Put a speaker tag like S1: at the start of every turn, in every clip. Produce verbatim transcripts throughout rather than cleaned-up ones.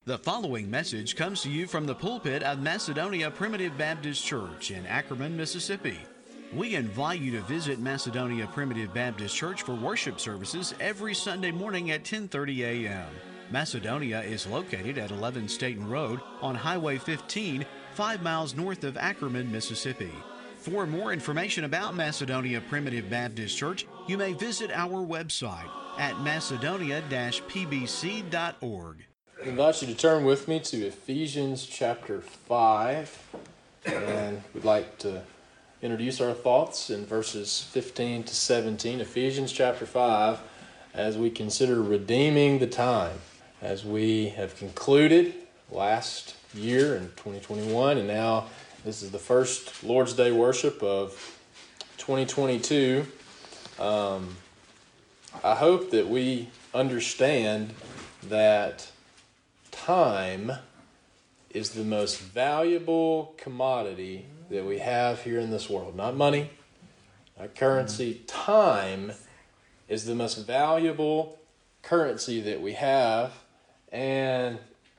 S1: The following message comes to you from the pulpit of Macedonia Primitive Baptist Church in Ackerman, Mississippi. We invite you to visit Macedonia Primitive Baptist Church for worship services every Sunday morning at ten thirty a.m. Macedonia is located at eleven Staten Road on Highway fifteen, five miles north of Ackerman, Mississippi. For more information about Macedonia Primitive Baptist Church, you may visit our website at macedonia dash p b c dot org.
S2: I invite you to turn with me to Ephesians chapter five, and we'd like to introduce our thoughts in verses fifteen to seventeen. Ephesians chapter five, as we consider redeeming the time, as we have concluded last year in twenty twenty-one, and now this is the first Lord's Day worship of twenty twenty-two. Um, I hope that we understand that time is the most valuable commodity that we have here in this world. Not money, not currency. Time is the most valuable currency that we have. And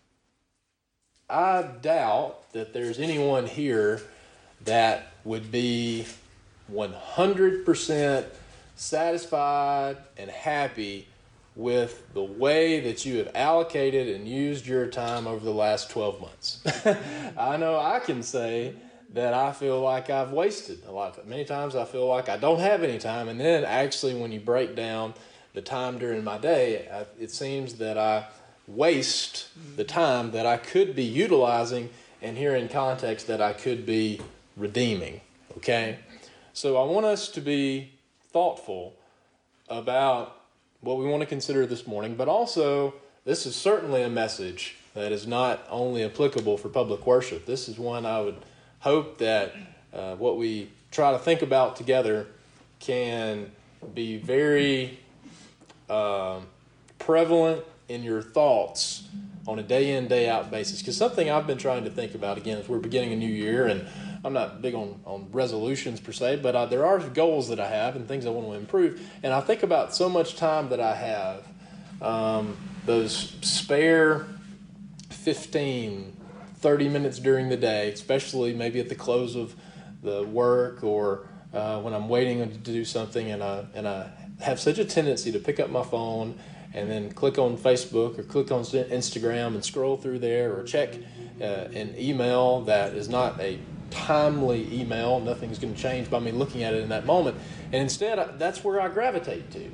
S2: I doubt that there's anyone here that would be one hundred percent satisfied and happy with the way that you have allocated and used your time over the last twelve months. I know I can say that I feel like I've wasted a lot of time. Many times I feel like I don't have any time, and then actually when you break down the time during my day, I, it seems that I waste the time that I could be utilizing, and here in context that I could be redeeming, okay? So I want us to be thoughtful about what we want to consider this morning, but also this is certainly a message that is not only applicable for public worship. This is one I would hope that uh, what we try to think about together can be very uh, prevalent in your thoughts on a day in, day out basis. Because something I've been trying to think about, again, as we're beginning a new year, and I'm not big on, on resolutions per se, but I, there are goals that I have and things I want to improve. And I think about so much time that I have, um, those spare fifteen, thirty minutes during the day, especially maybe at the close of the work or uh, when I'm waiting to do something, and I, and I have such a tendency to pick up my phone and then click on Facebook or click on Instagram and scroll through there, or check uh, an email that is not a timely email. Nothing's going to change by me looking at it in that moment, and instead that's where I gravitate to.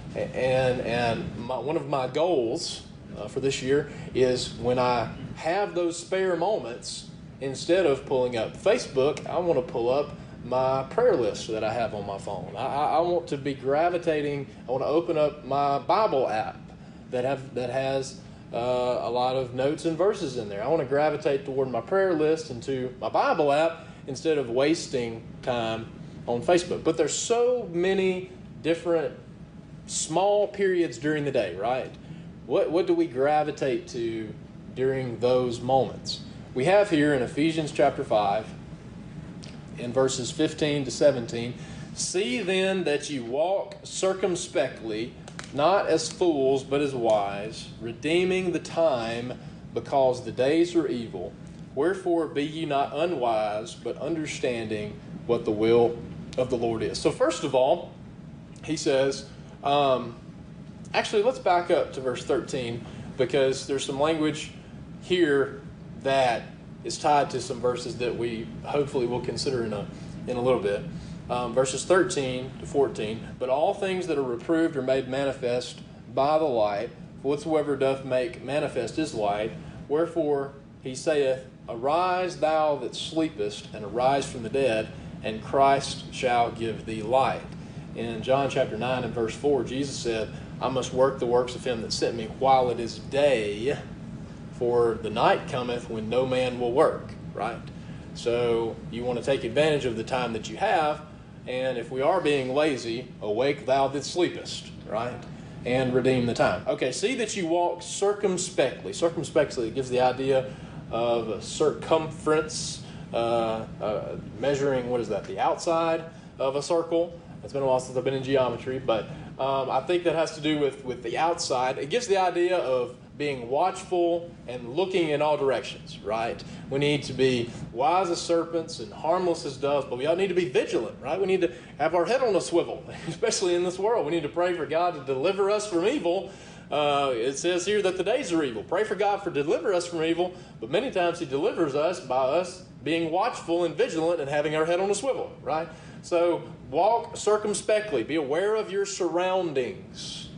S2: And and my, one of my goals uh, for this year is when I have those spare moments, instead of pulling up Facebook, I want to pull up my prayer list that I have on my phone. I, I want to be gravitating. I want to open up my Bible app that have that has Uh, a lot of notes and verses in there. I want to gravitate toward my prayer list and to my Bible app instead of wasting time on Facebook. But there's so many different small periods during the day, right? What what do we gravitate to during those moments? We have here in Ephesians chapter five, in verses fifteen to seventeen, "See then that you walk circumspectly, not as fools, but as wise, redeeming the time, because the days are evil. Wherefore be ye not unwise, but understanding what the will of the Lord is." So first of all, he says, um, actually, let's back up to verse thirteen, because there's some language here that is tied to some verses that we hopefully will consider in a in a little bit. Um, verses thirteen to fourteen, "But all things that are reproved are made manifest by the light, for whatsoever doth make manifest is light. Wherefore he saith, Arise thou that sleepest, and arise from the dead, and Christ shall give thee light." In John chapter nine and verse four, Jesus said, "I must work the works of him that sent me while it is day, for the night cometh when no man will work," right? So you want to take advantage of the time that you have. And if we are being lazy, awake thou that sleepest, right? And redeem the time. Okay, "See that you walk circumspectly." Circumspectly gives the idea of a circumference, uh, uh, measuring, what is that, the outside of a circle. It's been a while since I've been in geometry, but um, I think that has to do with, with the outside. It gives the idea of being watchful and looking in all directions, right? We need to be wise as serpents and harmless as doves, but we all need to be vigilant, right? We need to have our head on a swivel, especially in this world. We need to pray for God to deliver us from evil. Uh, it says here that the days are evil. Pray for God for deliver us from evil, but many times he delivers us by us being watchful and vigilant and having our head on a swivel, right? So walk circumspectly, be aware of your surroundings,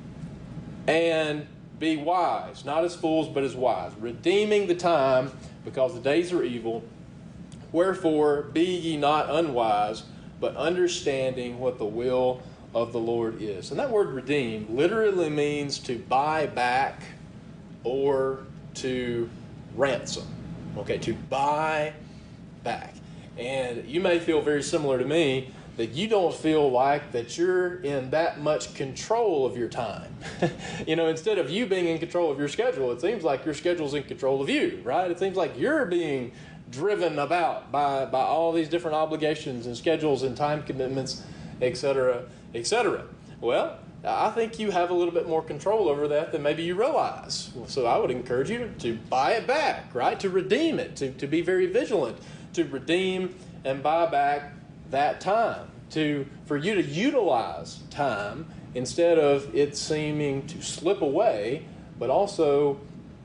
S2: and be wise, not as fools, but as wise, redeeming the time, because the days are evil. Wherefore, be ye not unwise, but understanding what the will of the Lord is. And that word redeem literally means to buy back or to ransom. Okay, to buy back. And you may feel very similar to me, that you don't feel like that you're in that much control of your time. You know, instead of you being in control of your schedule, it seems like your schedule's in control of you, right? It seems like you're being driven about by, by all these different obligations and schedules and time commitments, et cetera, et cetera. Well, I think you have a little bit more control over that than maybe you realize. So I would encourage you to, to buy it back, right? To redeem it, to, to be very vigilant, to redeem and buy back that time, to for you to utilize time instead of it seeming to slip away, but also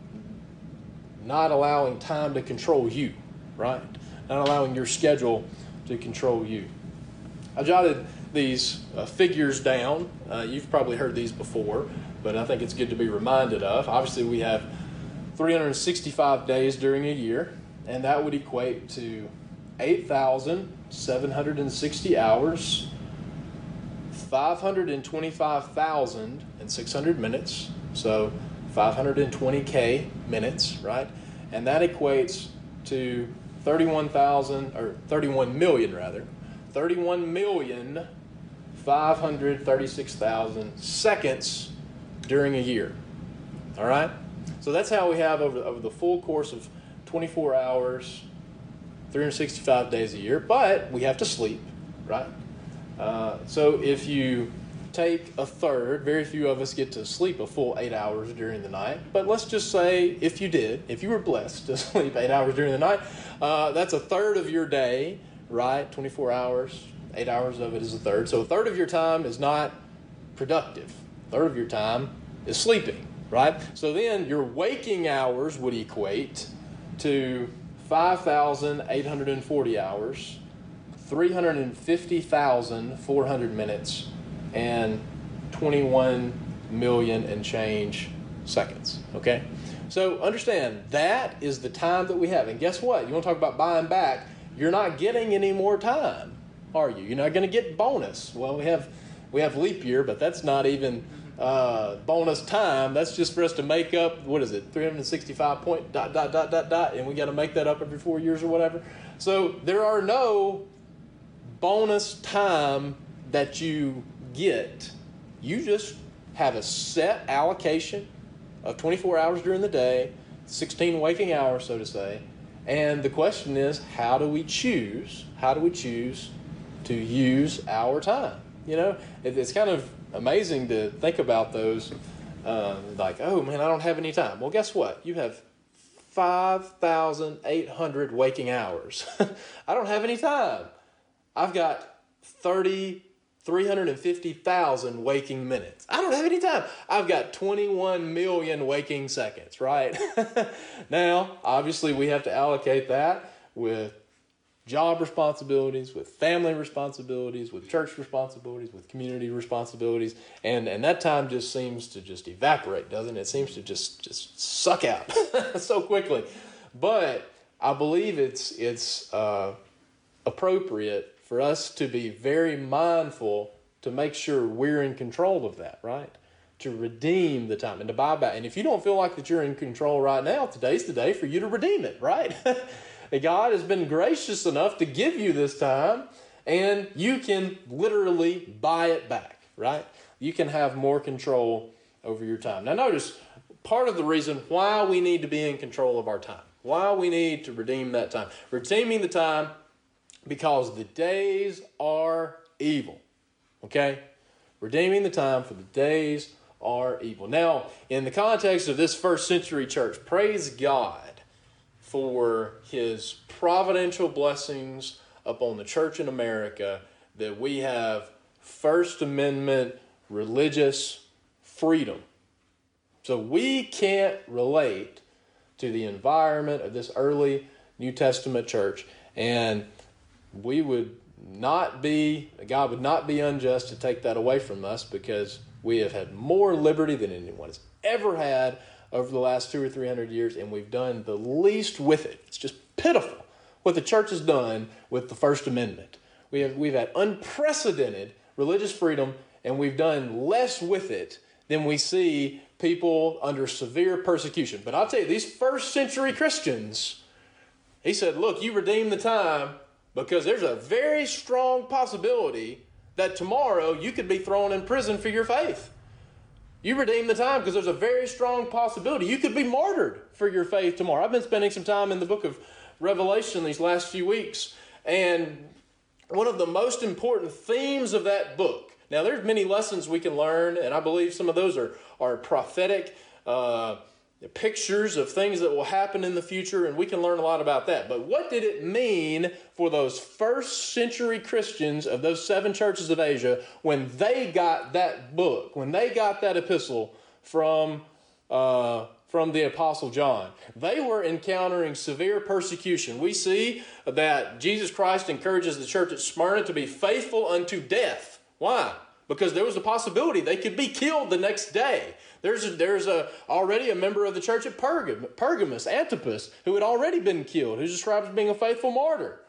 S2: not allowing time to control you, right? Not allowing your schedule to control you. I jotted these uh, figures down. Uh, you've probably heard these before, but I think it's good to be reminded of. Obviously, we have three hundred sixty-five days during a year, and that would equate to eight thousand seven hundred sixty hours, five hundred twenty-five thousand six hundred minutes, so five hundred twenty K minutes, right? And that equates to thirty-one thousand, or thirty-one million rather, thirty-one million five hundred thirty-six thousand seconds during a year. All right? So that's how we have over, over the full course of twenty-four hours, three hundred sixty-five days a year, but we have to sleep, right? Uh, so if you take a third, very few of us get to sleep a full eight hours during the night, but let's just say if you did, if you were blessed to sleep eight hours during the night, uh, that's a third of your day, right? twenty-four hours, eight hours of it is a third. So a third of your time is not productive. A third of your time is sleeping, right? So then your waking hours would equate to five thousand eight hundred forty hours, three hundred fifty thousand four hundred minutes, and twenty-one million and change seconds, okay? So understand, that is the time that we have. And guess what? You want to talk about buying back, you're not getting any more time, are you? You're not going to get bonus. Well, we have we have leap year, but that's not even uh, bonus time. That's just for us to make up, what is it, three hundred sixty-five point dot, dot, dot, dot, dot, and we got to make that up every four years or whatever. So there are no bonus time that you get. You just have a set allocation of twenty-four hours during the day, sixteen waking hours, so to say. And the question is, how do we choose? How do we choose to use our time? You know, it, it's kind of amazing to think about those, uh, like, oh man, I don't have any time. Well, guess what? You have five thousand eight hundred waking hours. I don't have any time. I've got thirty, three hundred fifty thousand waking minutes. I don't have any time. I've got twenty-one million waking seconds, right? Now, obviously, we have to allocate that with job responsibilities, with family responsibilities, with church responsibilities, with community responsibilities, and, and that time just seems to just evaporate, doesn't it? It seems to just, just suck out so quickly. But I believe it's, it's uh, appropriate for us to be very mindful to make sure we're in control of that, right? To redeem the time and to buy back. And if you don't feel like that you're in control right now, today's the day for you to redeem it, right? God has been gracious enough to give you this time, and you can literally buy it back, right? You can have more control over your time. Now notice, part of the reason why we need to be in control of our time, why we need to redeem that time. Redeeming the time because the days are evil, okay? Redeeming the time for the days are evil. Now, in the context of this first century church, praise God for his providential blessings upon the church in America, that we have First Amendment religious freedom. So we can't relate to the environment of this early New Testament church, and we would not be, God would not be unjust to take that away from us, because we have had more liberty than anyone has ever had over the last two or three hundred years, and we've done the least with it. It's just pitiful what the church has done with the First Amendment. We have we've had unprecedented religious freedom, and we've done less with it than we see people under severe persecution. But I'll tell you, these first century Christians, he said, look, you redeem the time, because there's a very strong possibility that tomorrow you could be thrown in prison for your faith. You redeem the time because there's a very strong possibility you could be martyred for your faith tomorrow. I've been spending some time in the book of Revelation these last few weeks, and one of the most important themes of that book, now there's many lessons we can learn, and I believe some of those are, are prophetic uh, pictures of things that will happen in the future, and we can learn a lot about that. But what did it mean for those first century Christians of those seven churches of Asia when they got that book, when they got that epistle from uh, from the Apostle John? They were encountering severe persecution. We see that Jesus Christ encourages the church at Smyrna to be faithful unto death. Why? Because there was a possibility they could be killed the next day. There's a, there's a, already a member of the church at Pergam, Pergamus, Antipas, who had already been killed, who's described as being a faithful martyr.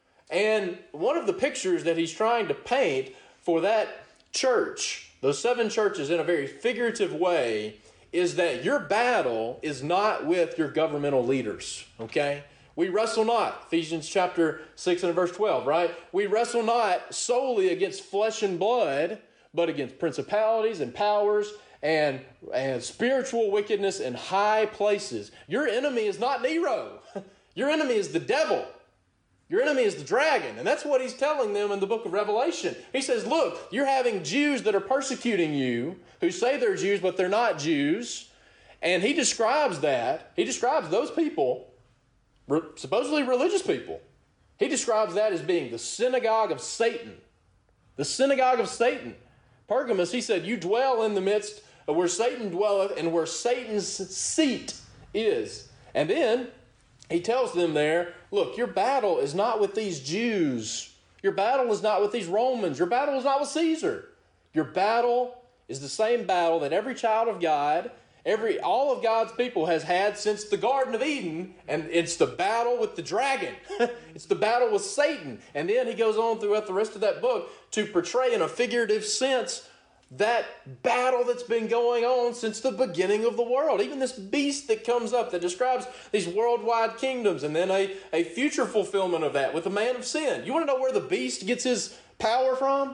S2: And one of the pictures that he's trying to paint for that church, those seven churches, in a very figurative way, is that your battle is not with your governmental leaders, okay? We wrestle not, Ephesians chapter six and verse twelve, right? We wrestle not solely against flesh and blood, but against principalities and powers and, and spiritual wickedness in high places. Your enemy is not Nero. Your enemy is the devil. Your enemy is the dragon. And that's what he's telling them in the book of Revelation. He says, look, you're having Jews that are persecuting you, who say they're Jews, but they're not Jews. And he describes that. He describes those people, supposedly religious people. He describes that as being the synagogue of Satan. The synagogue of Satan. Pergamus, he said, you dwell in the midst of where Satan dwelleth and where Satan's seat is. And then he tells them there, look, your battle is not with these Jews. Your battle is not with these Romans. Your battle is not with Caesar. Your battle is the same battle that every child of God, every all of God's people has had since the Garden of Eden, and it's the battle with the dragon. It's the battle with Satan. And then he goes on throughout the rest of that book to portray in a figurative sense that battle that's been going on since the beginning of the world. Even this beast that comes up that describes these worldwide kingdoms, and then a, a future fulfillment of that with the man of sin. You want to know where the beast gets his power from?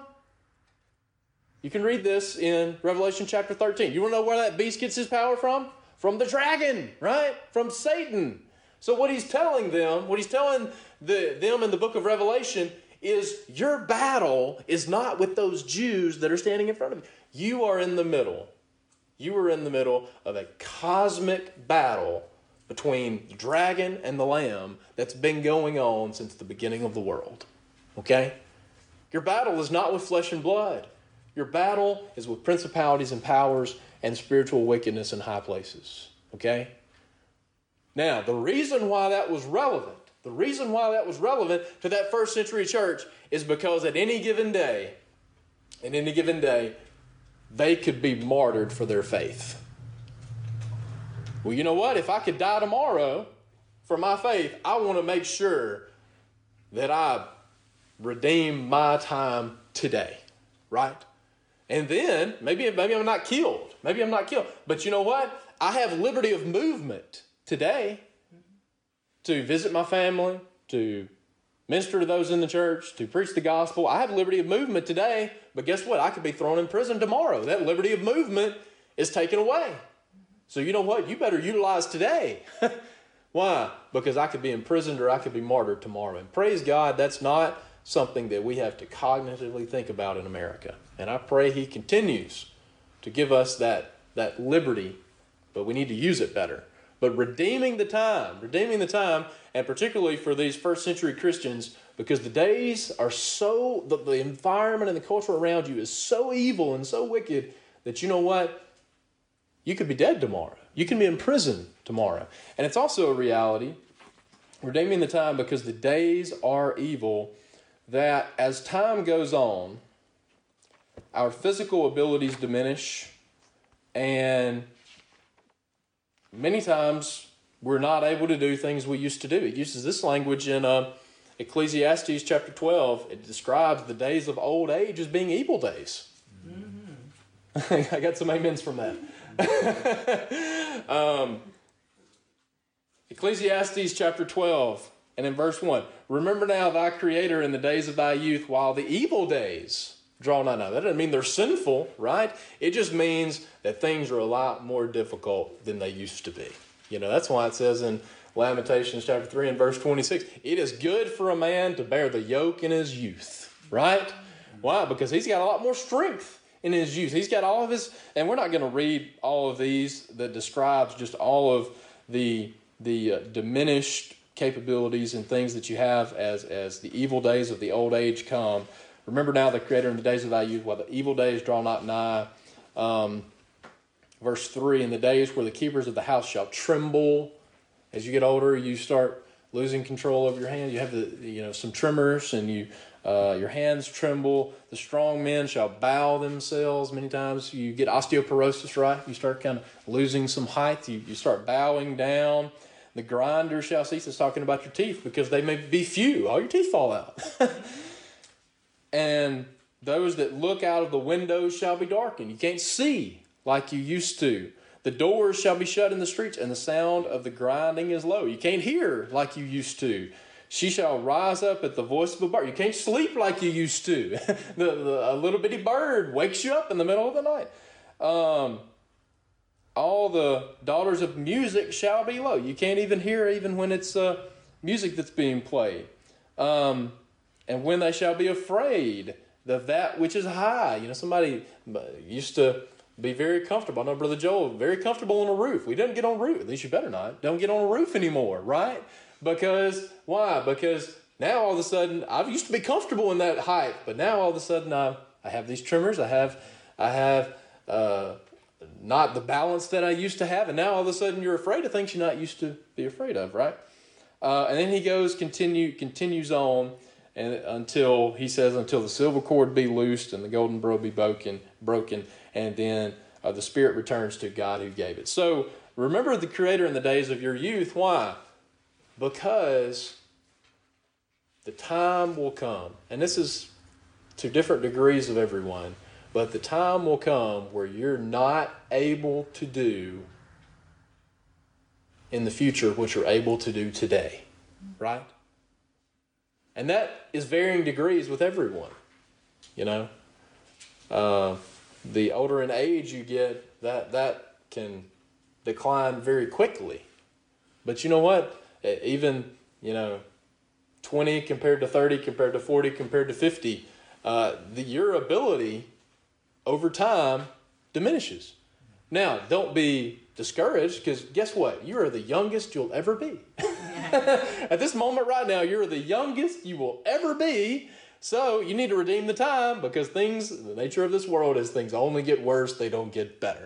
S2: You can read this in Revelation chapter thirteen. You want to know where that beast gets his power from? From the dragon, right? From Satan. So what he's telling them, what he's telling the, them in the book of Revelation is your battle is not with those Jews that are standing in front of you. You are in the middle. You are in the middle of a cosmic battle between the dragon and the lamb that's been going on since the beginning of the world. Okay? Your battle is not with flesh and blood. Your battle is with principalities and powers and spiritual wickedness in high places. Okay? Now, the reason why that was relevant, the reason why that was relevant to that first century church is because at any given day, at any given day, they could be martyred for their faith. Well, you know what? If I could die tomorrow for my faith, I want to make sure that I redeem my time today, right? And then, maybe, maybe I'm not killed. Maybe I'm not killed. But you know what? I have liberty of movement today to visit my family, to minister to those in the church, to preach the gospel. I have liberty of movement today, but guess what? I could be thrown in prison tomorrow. That liberty of movement is taken away. So you know what? You better utilize today. Why? Because I could be imprisoned or I could be martyred tomorrow. And praise God, that's not something that we have to cognitively think about in America. And I pray he continues to give us that that liberty, but we need to use it better. But redeeming the time, redeeming the time, and particularly for these first century Christians, because the days are so, the, the environment and the culture around you is so evil and so wicked that you know what? You could be dead tomorrow. You can be in prison tomorrow. And it's also a reality, redeeming the time, because the days are evil, that as time goes on, our physical abilities diminish, and many times we're not able to do things we used to do. It uses this language in uh, Ecclesiastes chapter twelve. It describes the days of old age as being evil days. Mm-hmm. I got some amens from that. um, Ecclesiastes chapter twelve, and in verse one, remember now thy Creator in the days of thy youth, while the evil days draw nigh. Now, that doesn't mean they're sinful, right? It just means that things are a lot more difficult than they used to be. You know, that's why it says in Lamentations chapter three and verse twenty-six, it is good for a man to bear the yoke in his youth, right? Why? Because he's got a lot more strength in his youth. He's got all of his, and we're not going to read all of these that describes just all of the the uh, diminished capabilities and things that you have as, as the evil days of the old age come. Remember now the Creator in the days of thy youth, while the evil days draw not nigh. Um, verse three, in the days where the keepers of the house shall tremble. As you get older, you start losing control over your hands. You have the, you know, some tremors, and you uh, your hands tremble. The strong men shall bow themselves. Many times you get osteoporosis, right? You start kind of losing some height. You, you start bowing down. The grinder shall cease. It's talking about your teeth, because they may be few. All your teeth fall out. And those that look out of the windows shall be darkened. You can't see like you used to. The doors shall be shut in the streets, and the sound of the grinding is low. You can't hear like you used to. She shall rise up at the voice of a bird. You can't sleep like you used to. the, the, a little bitty bird wakes you up in the middle of the night. Um, all the daughters of music shall be low. You can't even hear even when it's uh, music that's being played. Um, and when they shall be afraid of that which is high. You know, somebody used to be very comfortable. I know Brother Joel, very comfortable on a roof. We didn't get on a roof. At least you better not. Don't get on a roof anymore, right? Because, why? Because now all of a sudden, I used to be comfortable in that height, but now all of a sudden I, I have these tremors. I have, I have uh, not the balance that I used to have, and now all of a sudden you're afraid of things you're not used to be afraid of, right? Uh, and then he goes, continue, continues on, and until he says, until the silver cord be loosed and the golden bow be broken, broken, and then uh, the spirit returns to God who gave it. So remember the Creator in the days of your youth. Why? Because the time will come, and this is to different degrees of everyone, but the time will come where you're not able to do in the future what you're able to do today, right? And that is varying degrees with everyone, you know. Uh, the older in age you get, that that can decline very quickly. But you know what? Even, you know, twenty compared to thirty, compared to forty, compared to fifty, uh, the, your ability over time diminishes. Now, don't be discouraged, because guess what? You are the youngest you'll ever be. At this moment right now, you're the youngest you will ever be. So you need to redeem the time, because things, the nature of this world is things only get worse, they don't get better.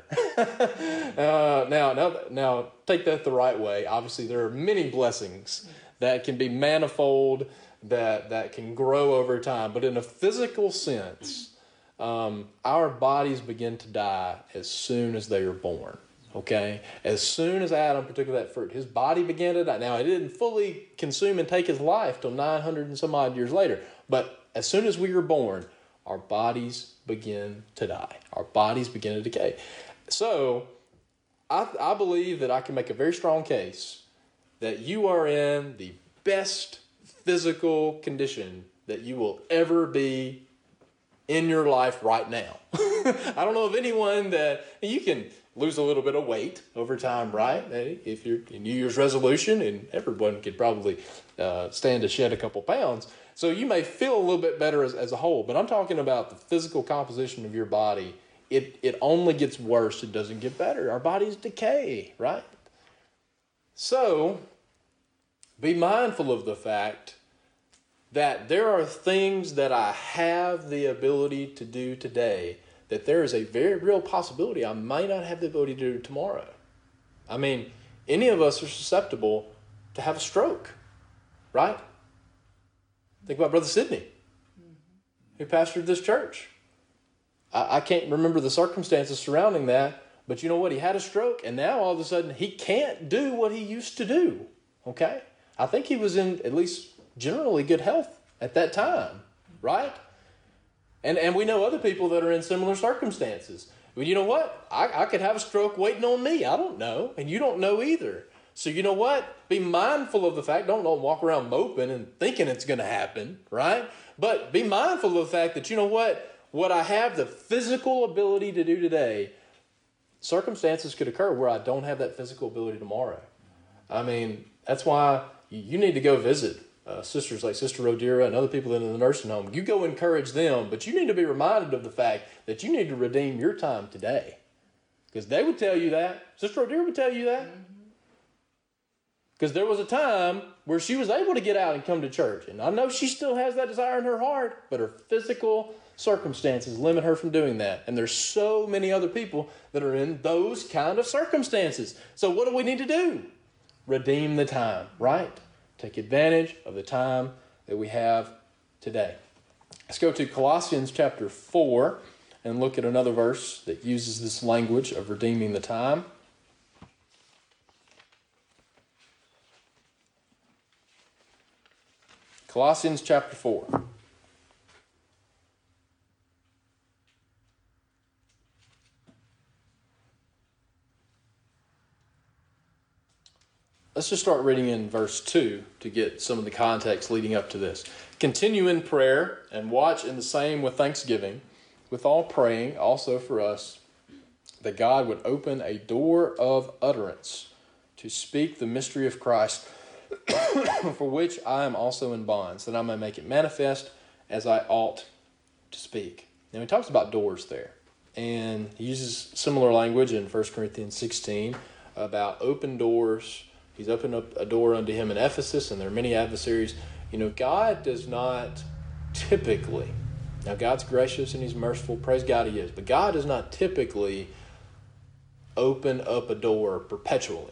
S2: uh, now, now, now, take that the right way. Obviously, there are many blessings that can be manifold, that, that can grow over time. But in a physical sense, um, our bodies begin to die as soon as they are born. Okay? As soon as Adam partook of that fruit, his body began to die. Now, it didn't fully consume and take his life till nine hundred and some odd years later. But as soon as we were born, our bodies begin to die. Our bodies begin to decay. So, I, I believe that I can make a very strong case that you are in the best physical condition that you will ever be in your life right now. I don't know of anyone that, you can lose a little bit of weight over time, right? If you're a New Year's resolution, and everyone could probably uh, stand to shed a couple pounds. So you may feel a little bit better as, as a whole, but I'm talking about the physical composition of your body it, it only gets worse. It doesn't get better. Our bodies decay, right? So, be mindful of the fact that there are things that I have the ability to do today that there is a very real possibility I might not have the ability to do tomorrow. I mean, any of us are susceptible to have a stroke, right? Think about Brother Sidney, who pastored this church. I, I can't remember the circumstances surrounding that, but you know what? He had a stroke, and now all of a sudden he can't do what he used to do, okay? I think he was in at least generally good health at that time, right? And and we know other people that are in similar circumstances. Well, you know what? I, I could have a stroke waiting on me. I don't know, and you don't know either. So you know what? Be mindful of the fact. Don't, don't walk around moping and thinking it's going to happen, right? But be mindful of the fact that, you know what? What I have the physical ability to do today, circumstances could occur where I don't have that physical ability tomorrow. I mean, that's why you need to go visit uh, sisters like Sister Rodira and other people in the nursing home. You go encourage them, but you need to be reminded of the fact that you need to redeem your time today. Because they would tell you that. Sister Rodira would tell you that. Because there was a time where she was able to get out and come to church. And I know she still has that desire in her heart, but her physical circumstances limit her from doing that. And there's so many other people that are in those kind of circumstances. So what do we need to do? Redeem the time, right? Take advantage of the time that we have today. Let's go to Colossians chapter four and look at another verse that uses this language of redeeming the time. Colossians chapter four. Let's just start reading in verse two to get some of the context leading up to this. Continue in prayer and watch in the same with thanksgiving, with all praying also for us, that God would open a door of utterance to speak the mystery of Christ, for which I am also in bonds, that I may make it manifest as I ought to speak. Now he talks about doors there, and he uses similar language in First Corinthians sixteen about open doors. He's opened up a door unto him in Ephesus, and there are many adversaries. You know, God does not typically, now God's gracious and he's merciful, praise God he is, but God does not typically open up a door perpetually.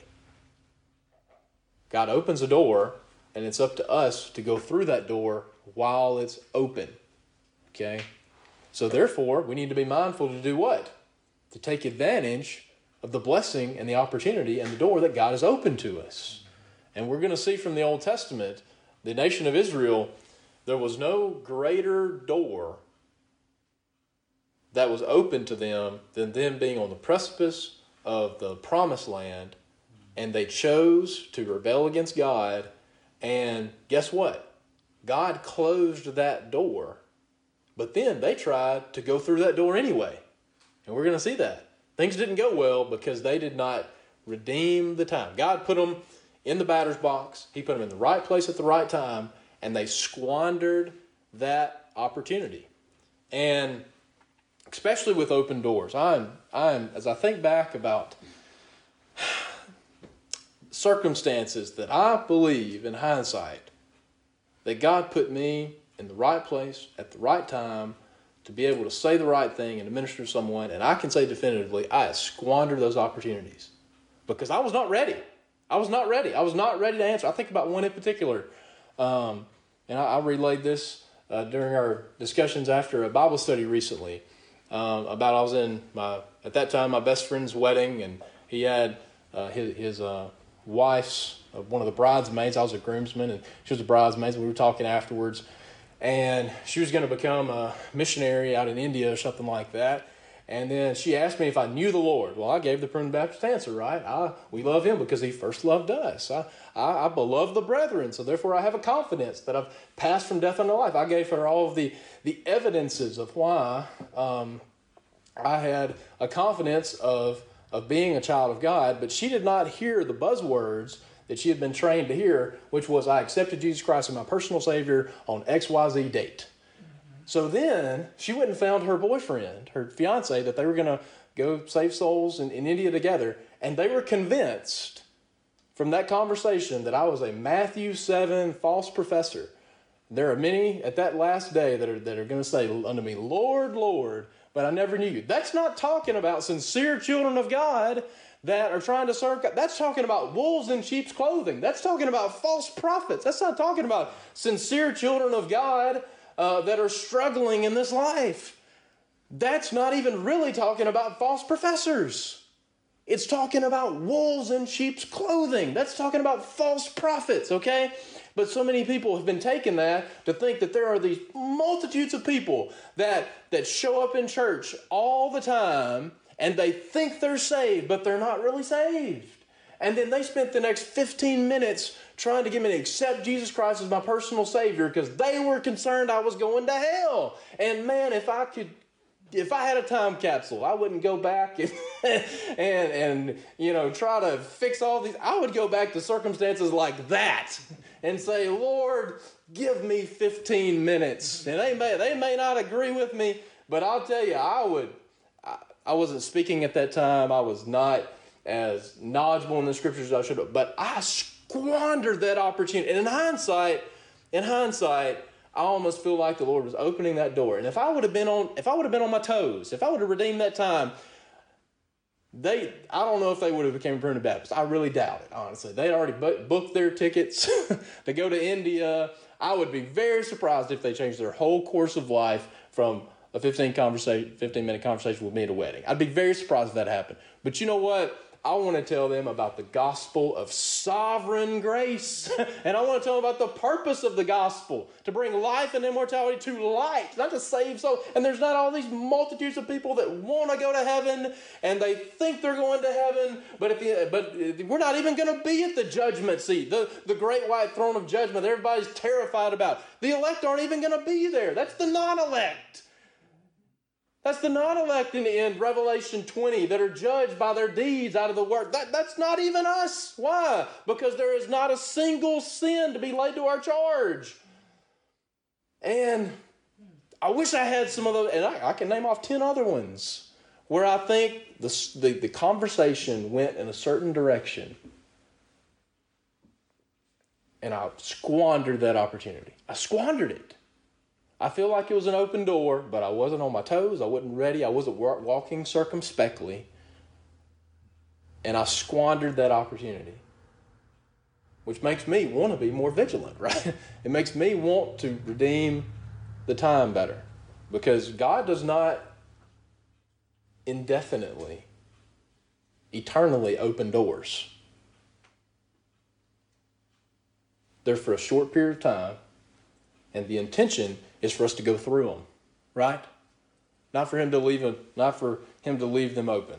S2: God opens a door, and it's up to us to go through that door while it's open. Okay? So therefore, we need to be mindful to do what? To take advantage of the blessing and the opportunity and the door that God has opened to us. And we're going to see from the Old Testament, the nation of Israel, there was no greater door that was open to them than them being on the precipice of the promised land, and they chose to rebel against God, and guess what? God closed that door, but then they tried to go through that door anyway. And we're going to see that. Things didn't go well because they did not redeem the time. God put them in the batter's box. He put them in the right place at the right time, and they squandered that opportunity. And especially with open doors, I'm, I'm as I think back about circumstances that I believe in hindsight that God put me in the right place at the right time to be able to say the right thing and to minister to someone, and I can say definitively, I squandered those opportunities because I was not ready. I was not ready. I was not ready to answer. I think about one in particular, um, and I, I relayed this uh, during our discussions after a Bible study recently um, about I was in my, at that time, my best friend's wedding, and he had uh, his, his uh, wife's, uh, one of the bridesmaids. I was a groomsman, and she was a bridesmaid, and we were talking afterwards. And she was going to become a missionary out in India or something like that. And then she asked me if I knew the Lord. Well, I gave the Primitive Baptist answer, right? I, we love him because he first loved us. I, I, I beloved the brethren, so therefore I have a confidence that I've passed from death unto life. I gave her all of the, the evidences of why um, I had a confidence of, of being a child of God, but she did not hear the buzzwords that she had been trained to hear, which was, I accepted Jesus Christ as my personal Savior on X Y Z date. So then she went and found her boyfriend, her fiance, that they were going to go save souls in, in India together. And they were convinced from that conversation that I was a Matthew seven false professor. There are many at that last day that are, that are going to say unto me, Lord, Lord, but I never knew you. That's not talking about sincere children of God that are trying to serve God. That's talking about wolves in sheep's clothing. That's talking about false prophets. That's not talking about sincere children of God uh, that are struggling in this life. That's not even really talking about false professors. It's talking about wolves in sheep's clothing. That's talking about false prophets, okay? But so many people have been taking that to think that there are these multitudes of people that, that show up in church all the time and they think they're saved, but they're not really saved. And then they spent the next fifteen minutes trying to get me to accept Jesus Christ as my personal Savior because they were concerned I was going to hell. And man, if I could, if I had a time capsule, I wouldn't go back and, and, and you know, try to fix all these. I would go back to circumstances like that and say, Lord, give me fifteen minutes. And they may, they may not agree with me, but I'll tell you, I would, I, I wasn't speaking at that time. I was not as knowledgeable in the scriptures as I should have, but I squandered that opportunity. And in hindsight, in hindsight, I almost feel like the Lord was opening that door. And if I would have been on, if I would have been on my toes, if I would have redeemed that time, they, I don't know if they would have become a primitive Baptist. I really doubt it, honestly. They'd already bu- booked their tickets to go to India. I would be very surprised if they changed their whole course of life from a fifteen conversation, fifteen minute conversation with me at a wedding. I'd be very surprised if that happened. But you know what? I want to tell them about the gospel of sovereign grace. And I want to tell them about the purpose of the gospel, to bring life and immortality to light, not to save souls. And there's not all these multitudes of people that want to go to heaven and they think they're going to heaven, but if you, but we're not even going to be at the judgment seat, the, the great white throne of judgment that everybody's terrified about. The elect aren't even going to be there. That's the non-elect. That's the non-elect in the end, Revelation twenty, that are judged by their deeds out of the work. That, that's not even us. Why? Because there is not a single sin to be laid to our charge. And I wish I had some of those, and I, I can name off ten other ones, where I think the, the, the conversation went in a certain direction. And I squandered that opportunity. I squandered it. I feel like it was an open door, but I wasn't on my toes. I wasn't ready. I wasn't walking circumspectly. And I squandered that opportunity, which makes me want to be more vigilant, right? It makes me want to redeem the time better, because God does not indefinitely, eternally open doors. They're for a short period of time, and the intention is for us to go through them, right? Not for him to leave them, not for him to leave them open.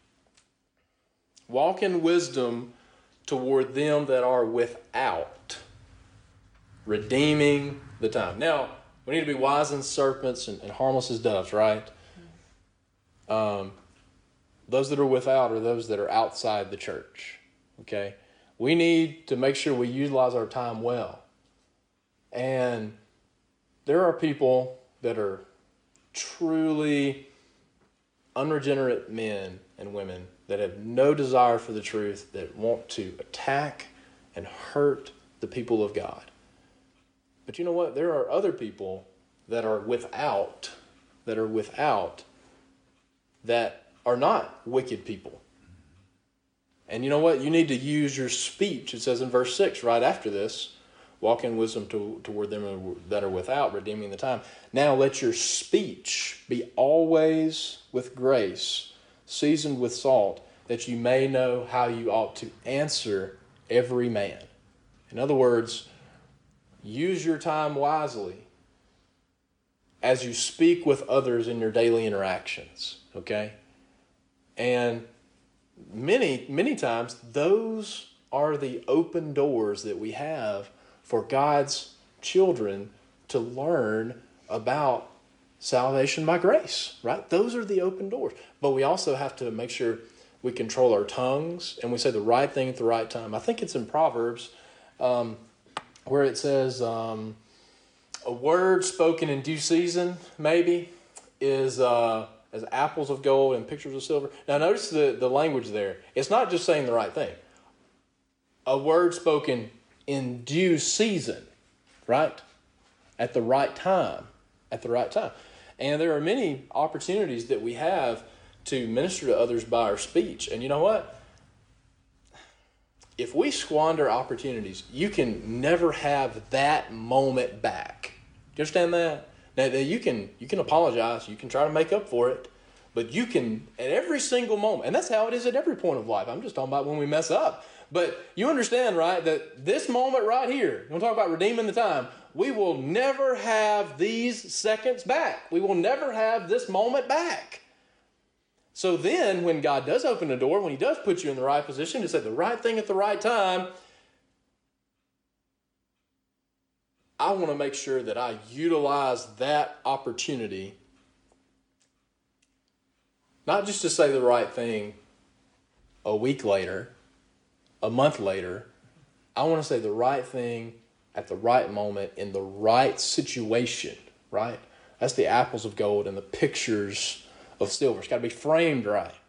S2: Walk in wisdom toward them that are without, redeeming the time. Now, we need to be wise as serpents and, and harmless as doves, right? Um, those that are without are those that are outside the church, okay? We need to make sure we utilize our time well. And there are people that are truly unregenerate men and women that have no desire for the truth, that want to attack and hurt the people of God. But you know what? There are other people that are without, that are without, that are not wicked people. And you know what? You need to use your speech. It says in verse six, right after this, walk in wisdom to, toward them that are without, redeeming the time. Now let your speech be always with grace, seasoned with salt, that you may know how you ought to answer every man. In other words, use your time wisely as you speak with others in your daily interactions, okay? And many, many times, those are the open doors that we have for God's children to learn about salvation by grace, right? Those are the open doors. But we also have to make sure we control our tongues and we say the right thing at the right time. I think it's in Proverbs um, where it says, um, a word spoken in due season, maybe, is uh, as apples of gold and pictures of silver. Now notice the, the language there. It's not just saying the right thing. A word spoken in due season, right? At the right time. At the right time. And there are many opportunities that we have to minister to others by our speech. And you know what? If we squander opportunities, you can never have that moment back. Do you understand that? Now, you can you can apologize. You can try to make up for it. But you can, at every single moment, and that's how it is at every point of life. I'm just talking about when we mess up. But you understand, right, that this moment right here, you want to talk about redeeming the time, we will never have these seconds back. We will never have this moment back. So then, when God does open the door, when he does put you in the right position to say the right thing at the right time, I want to make sure that I utilize that opportunity, not just to say the right thing a week later, a month later. I want to say the right thing at the right moment in the right situation, right? That's the apples of gold and the pictures of silver. It's got to be framed right.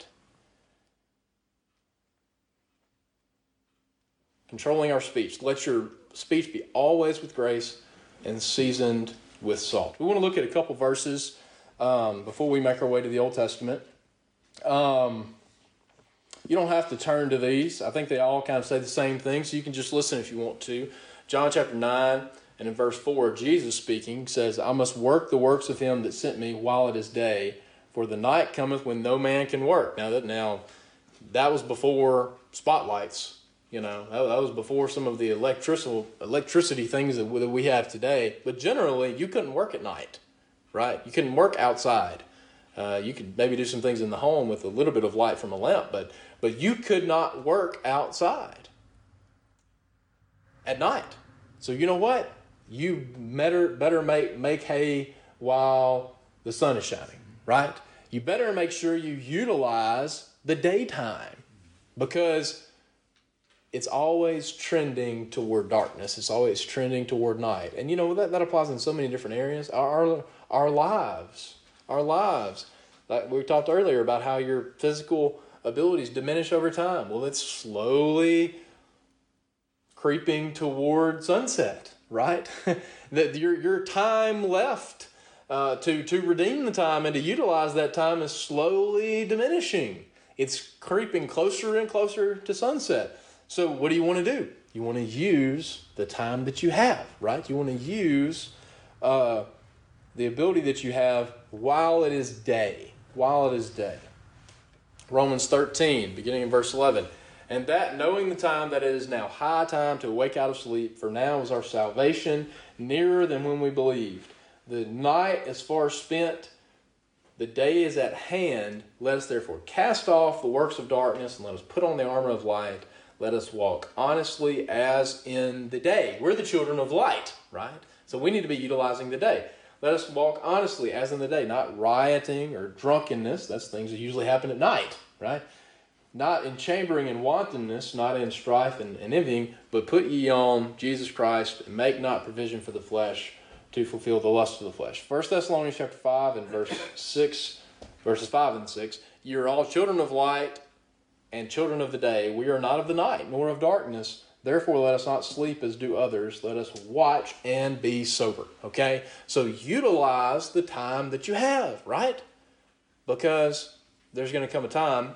S2: Controlling our speech. Let your speech be always with grace and seasoned with salt. We want to look at a couple verses um, before we make our way to the Old Testament. Um, you don't have to turn to these. I think they all kind of say the same thing, so you can just listen if you want to. John chapter nine and in verse four, Jesus speaking says, I must work the works of him that sent me while it is day, for the night cometh when no man can work. Now that now that was before spotlights, you know, that, that was before some of the electrical electricity things that we, that we have today. But generally, you couldn't work at night, right? You couldn't work outside. Uh, you could maybe do some things in the home with a little bit of light from a lamp, but but you could not work outside at night. So you know what? You better better make make hay while the sun is shining, right? You better make sure you utilize the daytime, because it's always trending toward darkness. It's always trending toward night. And you know, that, that applies in so many different areas. Our, our, our lives, our lives. Like we talked earlier about how your physical abilities diminish over time. Well, it's slowly creeping toward sunset, right? That your your time left uh, to, to redeem the time and to utilize that time is slowly diminishing. It's creeping closer and closer to sunset. So what do you want to do? You want to use the time that you have, right? You want to use uh, the ability that you have while it is day, while it is day. Romans thirteen, beginning in verse eleven. And that, knowing the time, that it is now high time to awake out of sleep, for now is our salvation nearer than when we believed. The night is far spent, the day is at hand. Let us therefore cast off the works of darkness, and let us put on the armor of light. Let us walk honestly as in the day. We're the children of light, right? So we need to be utilizing the day. Let us walk honestly as in the day, not rioting or drunkenness. That's things that usually happen at night, right? Not in chambering and wantonness, not in strife and, and envying, but put ye on Jesus Christ, and make not provision for the flesh to fulfill the lust of the flesh. First Thessalonians chapter five and verse six, verses five and six. You are all children of light and children of the day. We are not of the night, nor of darkness. Therefore, let us not sleep as do others. Let us watch and be sober. Okay? So utilize the time that you have, right? Because there's going to come a time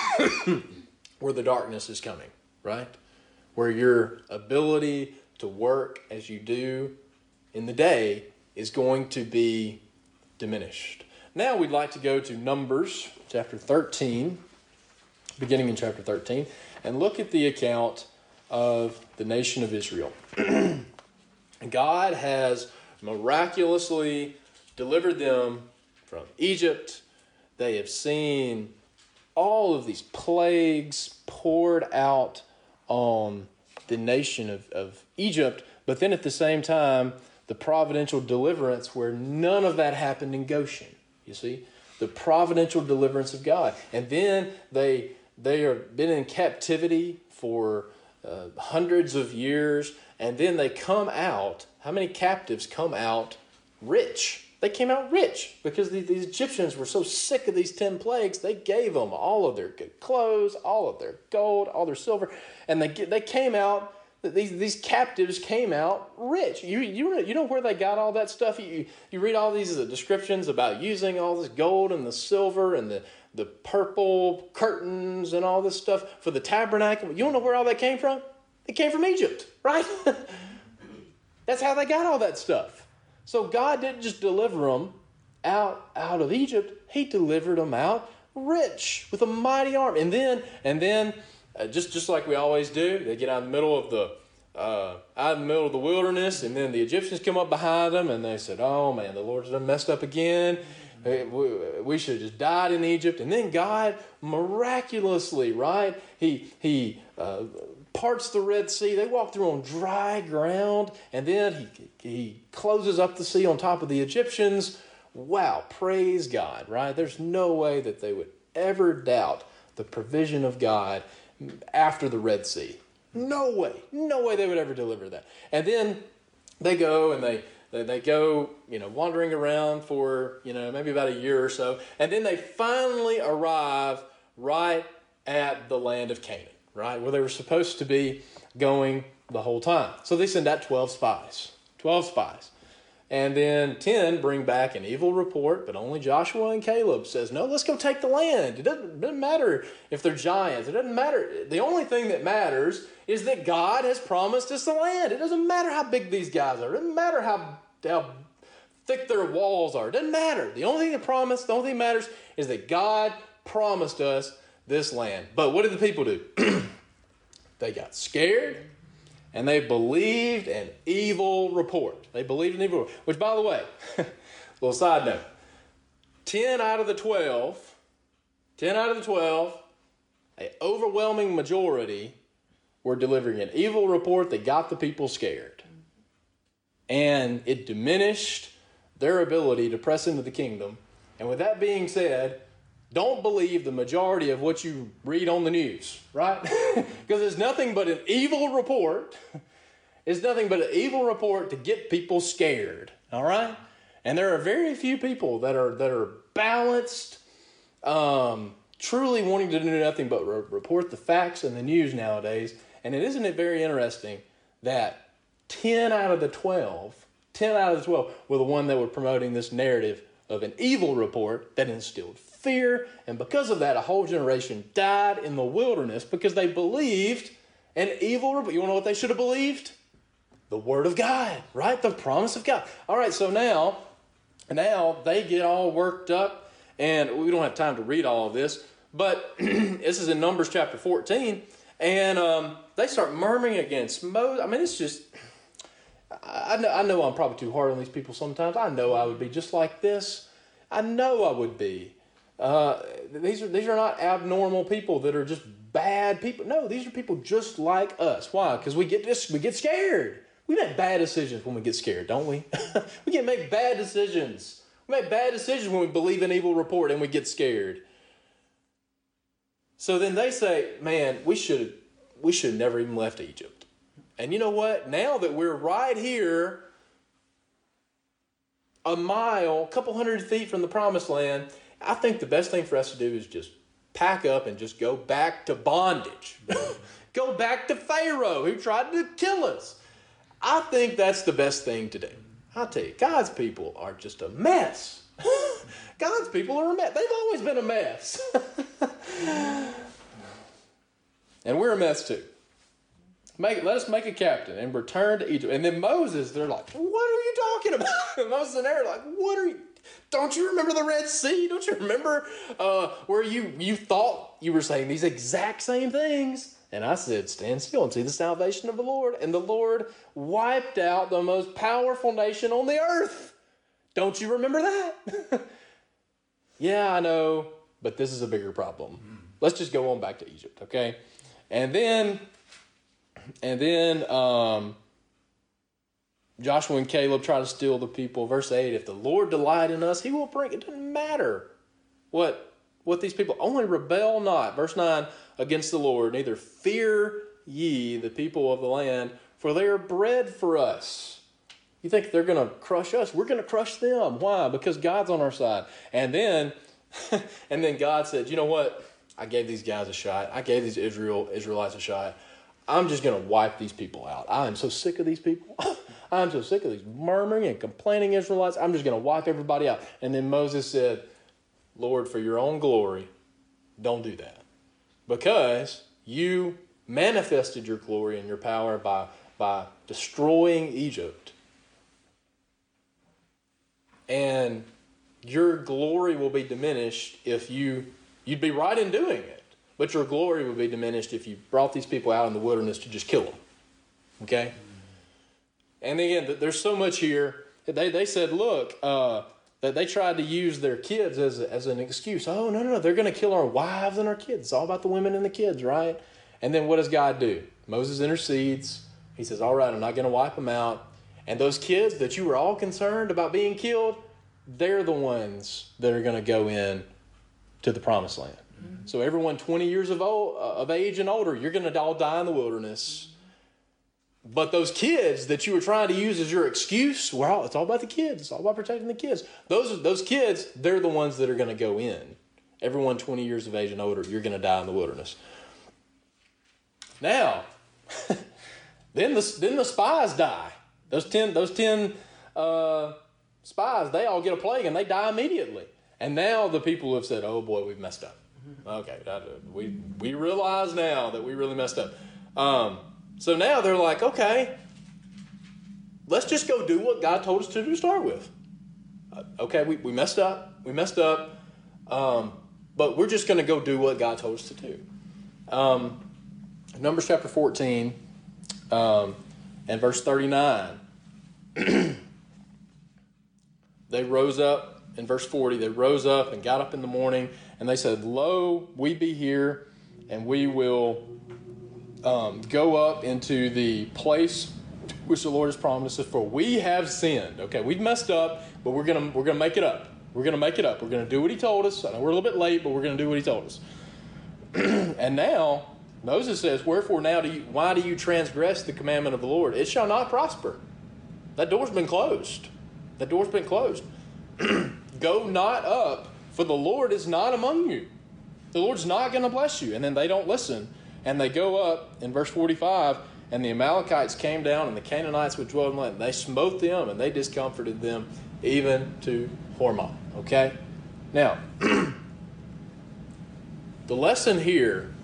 S2: where the darkness is coming, right? Where your ability to work as you do in the day is going to be diminished. Now we'd like to go to Numbers chapter thirteen, beginning in chapter thirteen, and look at the account of the nation of Israel. God has miraculously delivered them from Egypt. They have seen all of these plagues poured out on the nation of, of Egypt, but then at the same time, the providential deliverance where none of that happened in Goshen. You see? The providential deliverance of God. And then they they have been in captivity for uh, hundreds of years, And then they come out, how many captives come out rich? They came out rich because the, the Egyptians were so sick of these ten plagues, they gave them all of their good clothes, all of their gold, all their silver, and they they came out, these these captives came out rich. You you you know where they got all that stuff? You you read all these descriptions about using all this gold and the silver and the, the purple curtains and all this stuff for the tabernacle. You don't know where all that came from? It came from Egypt, right? That's how they got all that stuff. So God didn't just deliver them out, out of Egypt. He delivered them out rich with a mighty arm. And then, and then, uh, just, just like we always do, they get out in the middle of the uh, out in the middle of the wilderness, and then the Egyptians come up behind them, and they said, "Oh man, the Lord's done messed up again. We, we should have just died in Egypt." And then God miraculously, right? He he. Uh, parts the Red Sea. They walk through on dry ground, and then he he closes up the sea on top of the Egyptians. Wow, praise God, right? There's no way that they would ever doubt the provision of God after the Red Sea. No way. No way they would ever deliver that. And then they go and they they, they go, you know, wandering around for, you know, maybe about a year or so, and then they finally arrive right at the land of Canaan. Right, where they were supposed to be going the whole time. So they send out twelve spies. twelve spies. And then ten bring back an evil report, but only Joshua and Caleb says, no, let's go take the land. It doesn't, it doesn't matter if they're giants. It doesn't matter. The only thing that matters is that God has promised us the land. It doesn't matter how big these guys are. It doesn't matter how, how thick their walls are. It doesn't matter. The only thing that promised, the only thing that matters is that God promised us this land. But what did the people do? They got scared, and they believed an evil report. They believed an evil report. Which, by the way, little side note, ten out of the twelve, ten out of the twelve, an overwhelming majority were delivering an evil report that got the people scared. And it diminished their ability to press into the kingdom. And with that being said, don't believe the majority of what you read on the news, right? Because it's nothing but an evil report. It's nothing but an evil report to get people scared, all right? And there are very few people that are that are balanced, um, truly wanting to do nothing but re- report the facts in the news nowadays. And it isn't it very interesting that ten out of the twelve, ten out of the twelve were the one that were promoting this narrative of an evil report that instilled fear, and because of that, a whole generation died in the wilderness because they believed an evil report. You want to know what they should have believed? The Word of God, right? The promise of God. All right, so now, now they get all worked up, and we don't have time to read all of this, but this is in Numbers chapter fourteen, and um, they start murmuring against Moses. I mean, it's just, I know, I know I'm probably too hard on these people sometimes. I know I would be just like this. I know I would be. Uh, these are these are not abnormal people that are just bad people. No, these are people just like us. Why? Because we get this, we get scared. We make bad decisions when we get scared, don't we? We can make bad decisions. We make bad decisions when we believe an evil report and we get scared. So then they say, "Man, we should we should never even left Egypt." And you know what? Now that we're right here, a mile, a couple hundred feet from the promised land, I think the best thing for us to do is just pack up and just go back to bondage. Go back to Pharaoh who tried to kill us. I think that's the best thing to do. I'll tell you, God's people are just a mess. God's people are a mess. They've always been a mess. And we're a mess too. Make, let us make a captain and return to Egypt. And then Moses, they're like, what are you talking about? And Moses and Aaron are like, what are you? Don't you remember the Red Sea? Don't you remember uh, where you, you thought you were saying these exact same things? And I said, stand still and see the salvation of the Lord. And the Lord wiped out the most powerful nation on the earth. Don't you remember that? Yeah, I know, but this is a bigger problem. Let's just go on back to Egypt, okay? And then, and then um, Joshua and Caleb try to steal the people. Verse eight, if the Lord delight in us, he will bring, it doesn't matter what, what these people, only rebel not. Verse nine, against the Lord, neither fear ye the people of the land, for they are bread for us. You think they're going to crush us? We're going to crush them. Why? Because God's on our side. And then, and then God said, you know what? I gave these guys a shot. I gave these Israel Israelites a shot. I'm just going to wipe these people out. I am so sick of these people. I'm so sick of these murmuring and complaining Israelites. I'm just going to wipe everybody out. And then Moses said, Lord, for your own glory, don't do that. Because you manifested your glory and your power by, by destroying Egypt. And your glory will be diminished if you, you'd be right in doing it. But your glory would be diminished if you brought these people out in the wilderness to just kill them. Okay? And again, there's so much here. They they said, look, uh, that they tried to use their kids as, a, as an excuse. Oh, no, no, no. They're going to kill our wives and our kids. It's all about the women and the kids, right? And then what does God do? Moses intercedes. He says, all right, I'm not going to wipe them out. And those kids that you were all concerned about being killed, they're the ones that are going to go in to the promised land. Mm-hmm. So everyone twenty years of, old, uh, of age and older, you're going to all die in the wilderness. But those kids that you were trying to use as your excuse, well, it's all about the kids. It's all about protecting the kids. Those, those kids, they're the ones that are going to go in. Everyone twenty years of age and older, you're going to die in the wilderness. Now, then the then the spies die. Those ten those ten uh, spies, they all get a plague and they die immediately. And now the people have said, "Oh boy, we've messed up." Okay, we we realize now that we really messed up. Um, so now they're like, okay, let's just go do what God told us to do to start with. Uh, okay, we, we messed up. We messed up. Um, but we're just going to go do what God told us to do. Um, Numbers chapter fourteen um, and verse thirty-nine. They rose up, in verse forty, they rose up and got up in the morning, and they said, Lo, we be here, and we will um, go up into the place which the Lord has promised us, for we have sinned. Okay, we've messed up, but we're gonna we're gonna make it up. We're gonna make it up. We're gonna do what He told us. I know we're a little bit late, but we're gonna do what He told us. And now Moses says, Wherefore now do you why do you transgress the commandment of the Lord? It shall not prosper. That door's been closed. That door's been closed. Go not up, for the Lord is not among you. The Lord's not going to bless you. And then they don't listen. And they go up in verse forty-five, and the Amalekites came down, and the Canaanites which dwelled in the land. They smote them, and they discomforted them, even to Hormah. Okay? Now, the lesson here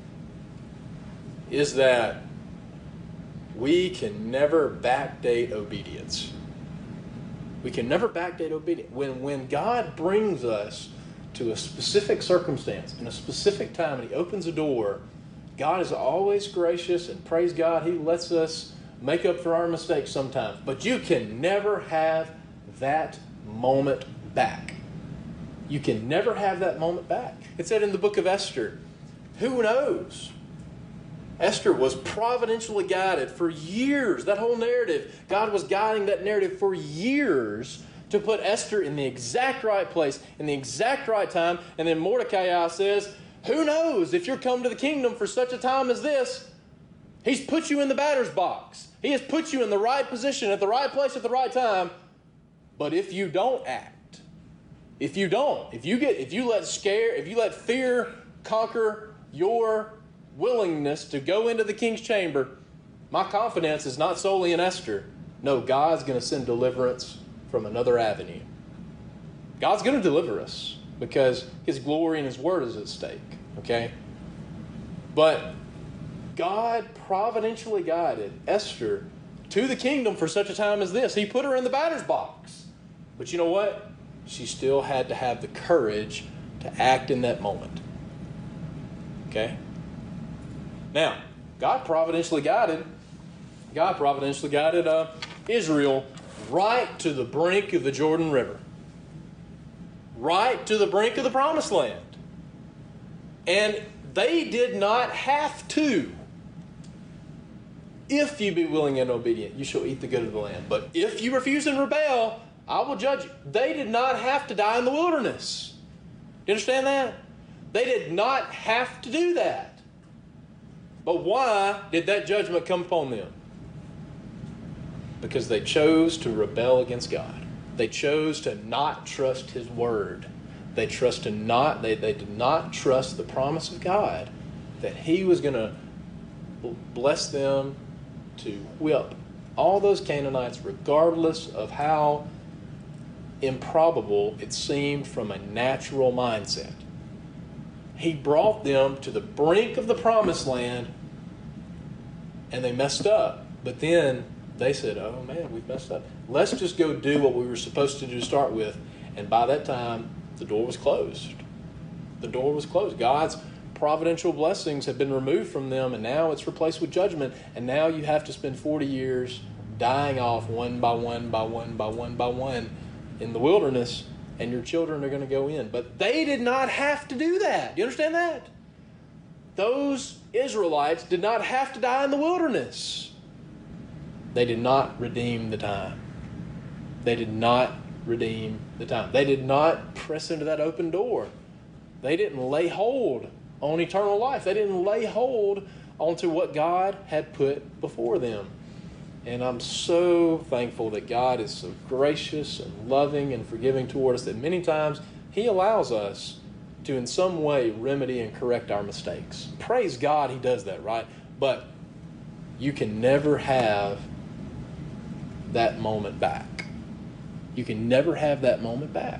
S2: is that we can never backdate obedience. We can never backdate obedience. When, when God brings us to a specific circumstance in a specific time and He opens a door, God is always gracious, and praise God, He lets us make up for our mistakes sometimes. But you can never have that moment back. You can never have that moment back. It said in the book of Esther, who knows? Esther was providentially guided for years. That whole narrative, God was guiding that narrative for years to put Esther in the exact right place, in the exact right time. And then Mordecai says, who knows if you're come to the kingdom for such a time as this? He's put you in the batter's box. He has put you in the right position at the right place at the right time. But if you don't act, if you don't, if you get, if you let scare, if you let fear conquer your willingness to go into the king's chamber, my confidence is not solely in Esther. No, God's going to send deliverance from another avenue. God's going to deliver us because His glory and His word is at stake. Okay? But God providentially guided Esther to the kingdom for such a time as this. He put her in the batter's box. But you know what? She still had to have the courage to act in that moment. Okay? Now, God providentially guided, God providentially guided uh, Israel right to the brink of the Jordan River. Right to the brink of the Promised Land. And they did not have to. If you be willing and obedient, you shall eat the good of the land. But if you refuse and rebel, I will judge you. They did not have to die in the wilderness. Do you understand that? They did not have to do that. But why did that judgment come upon them? because they chose to rebel against God. They chose to not trust His word. They trust to not. They, they did not trust the promise of God that He was going to bless them to whip all those Canaanites, regardless of how improbable it seemed from a natural mindset. He brought them to the brink of the promised land, and they messed up. But then they said, oh man, we've messed up. Let's just go do what we were supposed to do to start with. And by that time, the door was closed. The door was closed. God's providential blessings have been removed from them, and now it's replaced with judgment. And now you have to spend forty years dying off one by one by one by one by one in the wilderness, and your children are going to go in. But they did not have to do that. Do you understand that? Those Israelites did not have to die in the wilderness. They did not redeem the time. They did not redeem the time. They did not press into that open door. They didn't lay hold on eternal life. They didn't lay hold onto what God had put before them. And I'm so thankful that God is so gracious and loving and forgiving toward us that many times He allows us to in some way remedy and correct our mistakes. Praise God He does that, right? But you can never have that moment back. You can never have that moment back.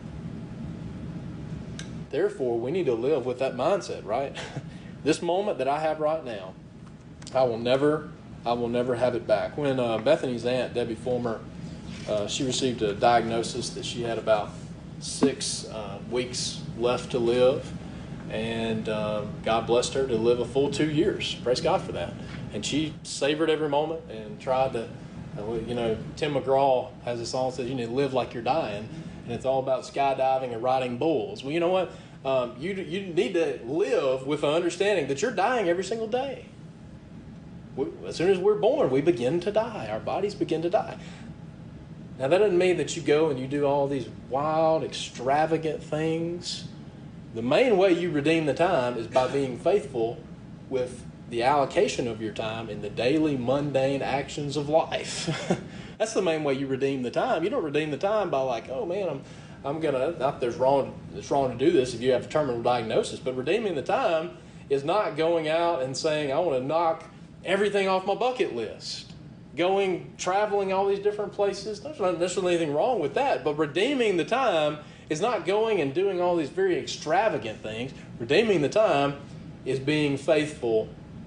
S2: Therefore, we need to live with that mindset, right? This moment that I have right now, I will never, I will never have it back. When uh, Bethany's aunt, Debbie Fulmer, uh, she received a diagnosis that she had about six uh, weeks left to live, and uh, God blessed her to live a full two years. Praise God for that. And she savored every moment and tried to, uh, you know, Tim McGraw has a song that says you need to live like you're dying, and it's all about skydiving and riding bulls. Well, you know what? Um, you you need to live with an understanding that you're dying every single day. We, as soon as we're born, we begin to die. Our bodies begin to die. Now, that doesn't mean that you go and you do all these wild, extravagant things. The main way you redeem the time is by being faithful with the allocation of your time in the daily, mundane actions of life. That's the main way you redeem the time. You don't redeem the time by like, oh man, I'm I'm gonna. Not there's wrong. It's wrong to do this if you have a terminal diagnosis. But redeeming the time is not going out and saying I want to knock everything off my bucket list. Going traveling all these different places. There's not necessarily anything wrong with that. But redeeming the time is not going and doing all these very extravagant things. Redeeming the time is being faithful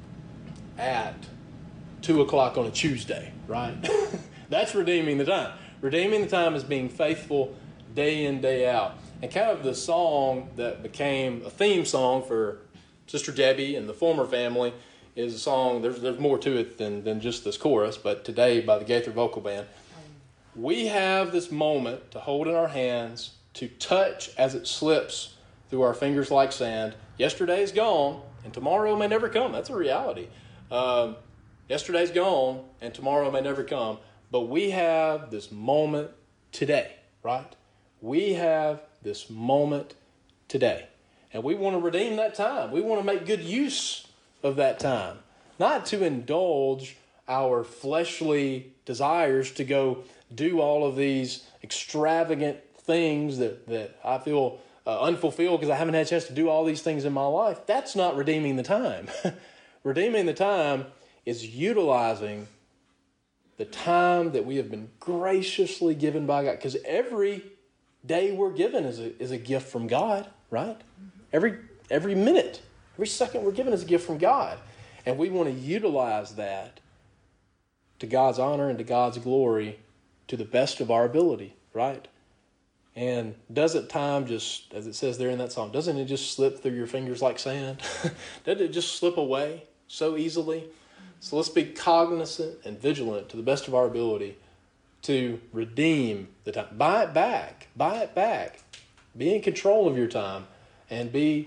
S2: at two o'clock on a Tuesday, right? That's redeeming the time. Redeeming the time is being faithful day in, day out. And kind of the song that became a theme song for Sister Debbie and the Fulmer family is a song, there's there's more to it than, than just this chorus, but Today by the Gaither Vocal Band. We have this moment to hold in our hands, to touch as it slips through our fingers like sand. Yesterday's gone, and tomorrow may never come. That's a reality. Um, yesterday's gone, and tomorrow may never come. But we have this moment today, right? We have this moment today. And we want to redeem that time. We want to make good use of that time. Not to indulge our fleshly desires to go do all of these extravagant things that, that I feel uh, unfulfilled because I haven't had a chance to do all these things in my life. That's not redeeming the time. Redeeming the time is utilizing the time that we have been graciously given by God. Because every day we're given is a, is a gift from God, right? Every every minute, every second we're given is a gift from God. And we want to utilize that to God's honor and to God's glory to the best of our ability, right? And doesn't time just, as it says there in that song, doesn't it just slip through your fingers like sand? Doesn't it just slip away so easily? So let's be cognizant and vigilant to the best of our ability to redeem the time. Buy it back. Buy it back. Be in control of your time and be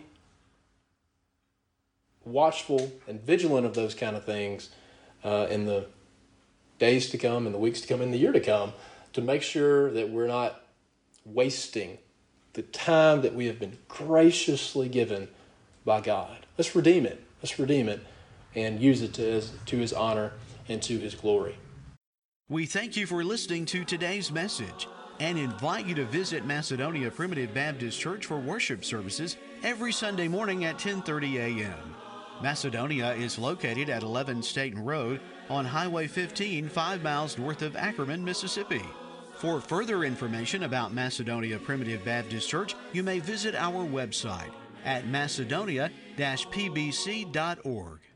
S2: watchful and vigilant of those kind of things uh, in the days to come, in the weeks to come, in the year to come, to make sure that we're not wasting the time that we have been graciously given by God. Let's redeem it. Let's redeem it and use it to his, to his honor and to his glory.
S1: We thank you for listening to today's message and invite you to visit Macedonia Primitive Baptist Church for worship services every Sunday morning at ten thirty a.m. Macedonia is located at eleven Staten Road on Highway fifteen, five miles north of Ackerman, Mississippi. For further information about Macedonia Primitive Baptist Church, you may visit our website at macedonia dash p b c dot org.